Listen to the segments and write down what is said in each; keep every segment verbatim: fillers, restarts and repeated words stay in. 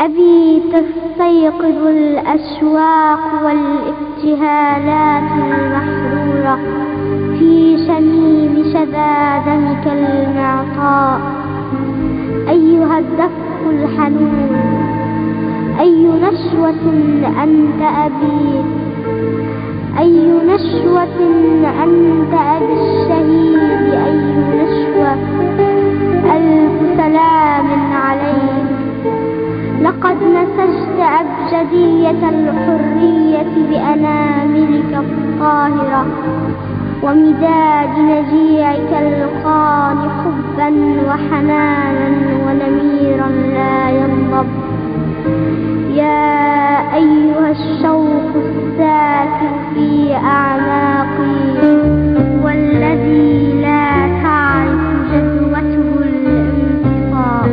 أبي تستيقظ الأشواق والابتهالات المحرورة في شميم شذا دمك المعطاء. أيها الدفء الحنون، أي نشوة أنت أبي، أي نشوة أنت أبي الشهيد، أي نشوة، ألف سلام عليك. لقد نسجت أبجدية الحرية بأناملك الطاهرة ومداد نجيعك القان حبا وحنانا ونميرا لا ينضب. يا أيها الشوق الساكن في أعماقي والذي لا تعرف جذوته الانطفاء.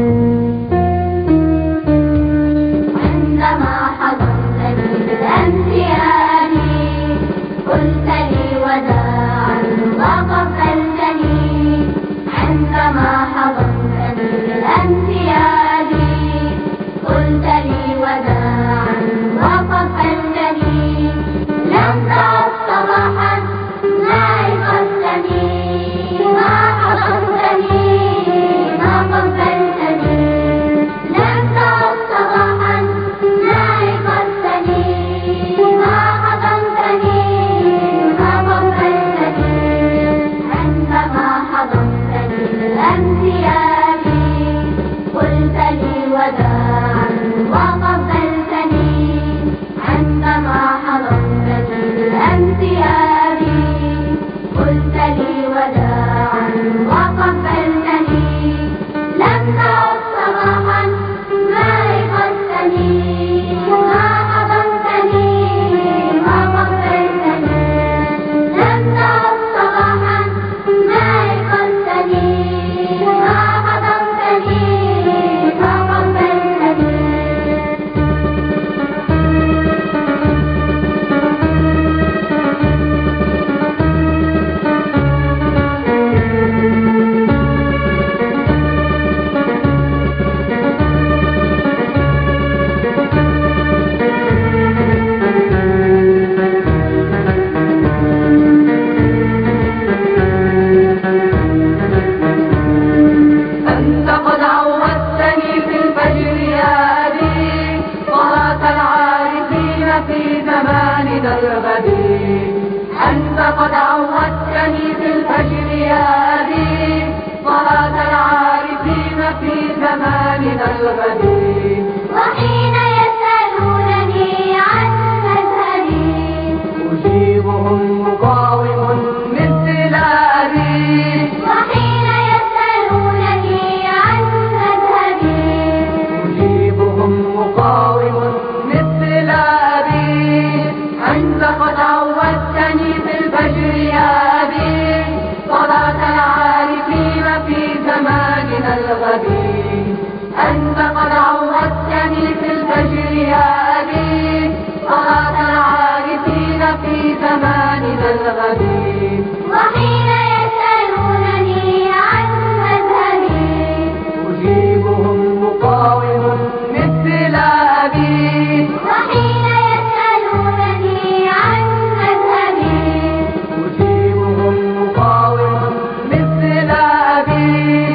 عندما حضنتني بالأمس يا أبي قلت لي وداعا وقبلتني. عندما حضنتني بالأمس يا أبي قلت لي وداعا وقبلتني. لم تعد صباحا ما أيقظتني، ما حضنتني ما قبلتني. لم تعد صباحا ما أيقظتني، ما حضنتني ما قبلتني. عندما حضنتني بالأمس يا أبي قلت لي وداعا وقبلتني. عندما حضنتني بالأمس يا أبي قلت لي وداعا وقبلتني. لم تعد صباحا ما أيقظتني، ما حضنتني ما قبلتني. لم تعد صباحا ما أيقظتني، ما حضنتني ما قبلتني. أنت قد عودتني في الفجر يا أبي صلاة العارفين في زماننا الغدير. أنت قد عودتني في الفجر يا أبي صلاة العارفين في زماننا الغدير. وحين يسألونني عن مذهبي أجيبهم مقاوم مثل أبي. وحين يسألونني عن مذهبي أجيبهم مقاوم مثل أبي. أنت قد عودتني في الفجر يا أبي صلاة العارفين في زماننا الغدير. أنت قد عودتني في الفجر يا أبي صلاة العارفين في زماننا الغدير. وحين يسألونني عن مذهبي أجيبهم مقاوم مثل أبي. وحين يسألونني عن مذهبي أجيبهم مقاوم مثل أبي.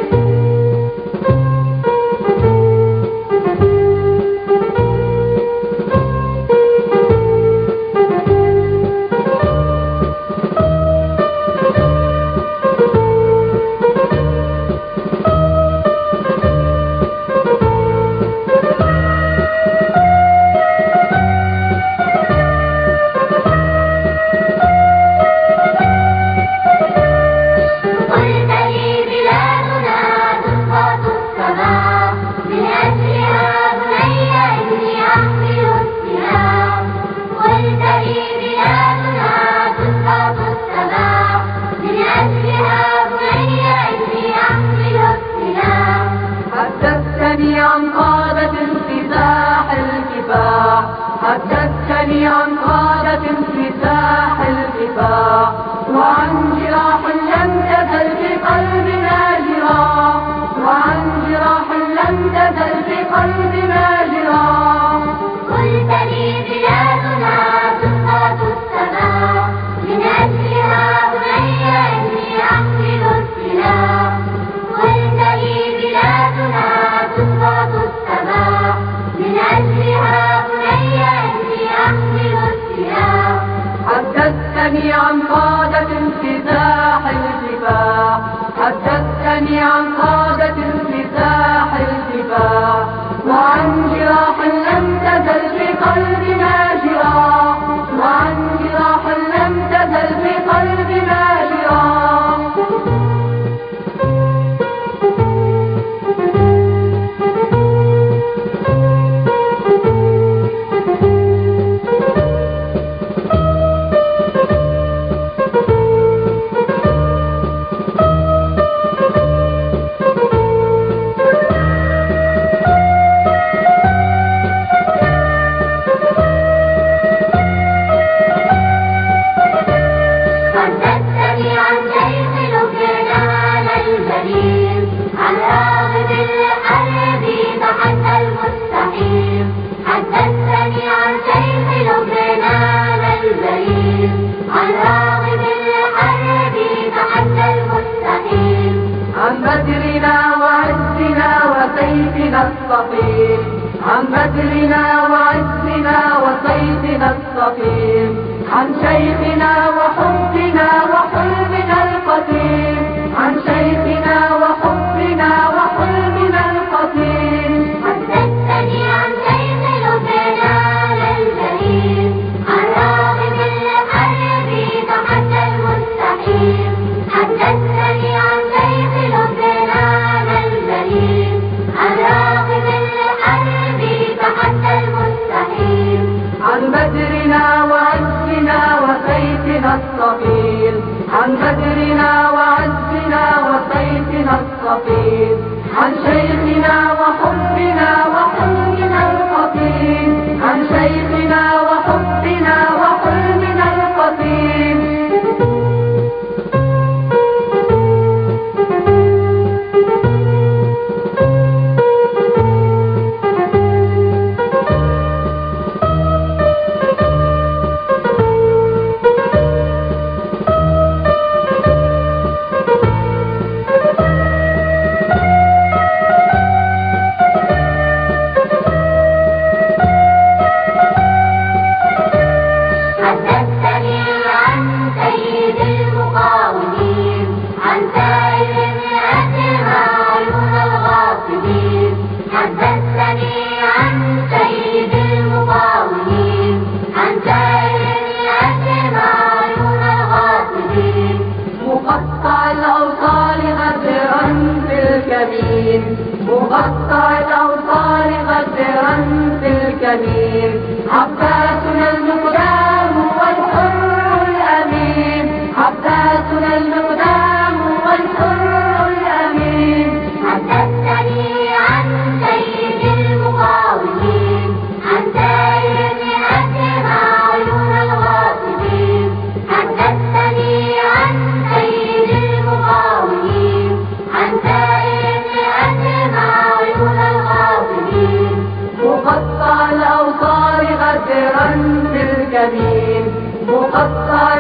قلت لي بلادنا تسقط السماء من أجلها بني إني أحمل السلاح. قلت لي بلادنا تسقط السماء من أجلها بني إني أحمل السلاح. حدثتني عن قادة انفتاح الكفاح، حدثتني عن قادة انفتاح الكفاح. وعن جراح لم تزل في قلبنا جراح، وعن جراح لم تزل في قلبنا سيفنا الثقيل، عن بدرنا وعزنا وصيفنا الثقيل، عن شيخنا وحبنا وحلمنا القتيل، عن شيخنا وحبنا وحلمنا القتيل. حدثتني عن شيخ لبنان الجليل، عن راغب الحرب تحدى المستحيل. حدثتني عن شيخ لبنان الجليل، عن راغب الحرب تحدى المستحيل، عن بدرنا وعزنا وسيفنا الثقيل، عن بدرنا وعزنا وسيفنا الثقيل، عن شيخنا وحبنا وحلمنا القتيل، عن شيخنا وحبنا وحلمنا القتيل. حدثتني عن سيد المقاومين، عن سائر أسرى عيون الغاصبين. حدثتني عن سيد المقاومين، عن سائر أسرى عيون الغاصبين. مقطع الأوصال غدرا في الكمين، مقطع الأوصال غدرا في الكمين، عباسنا المقدام والحر الأمين، عباسنا المقدام والحر الأمين. حدثتني عن سيد المقاومين، عن سائر أسرى عيون الغاصبين. حدثتني عن سيد المقاومين، عن سائر أسرى عيون الغاصبين. مقطع الأوصال غدرا في الكمين، مقطع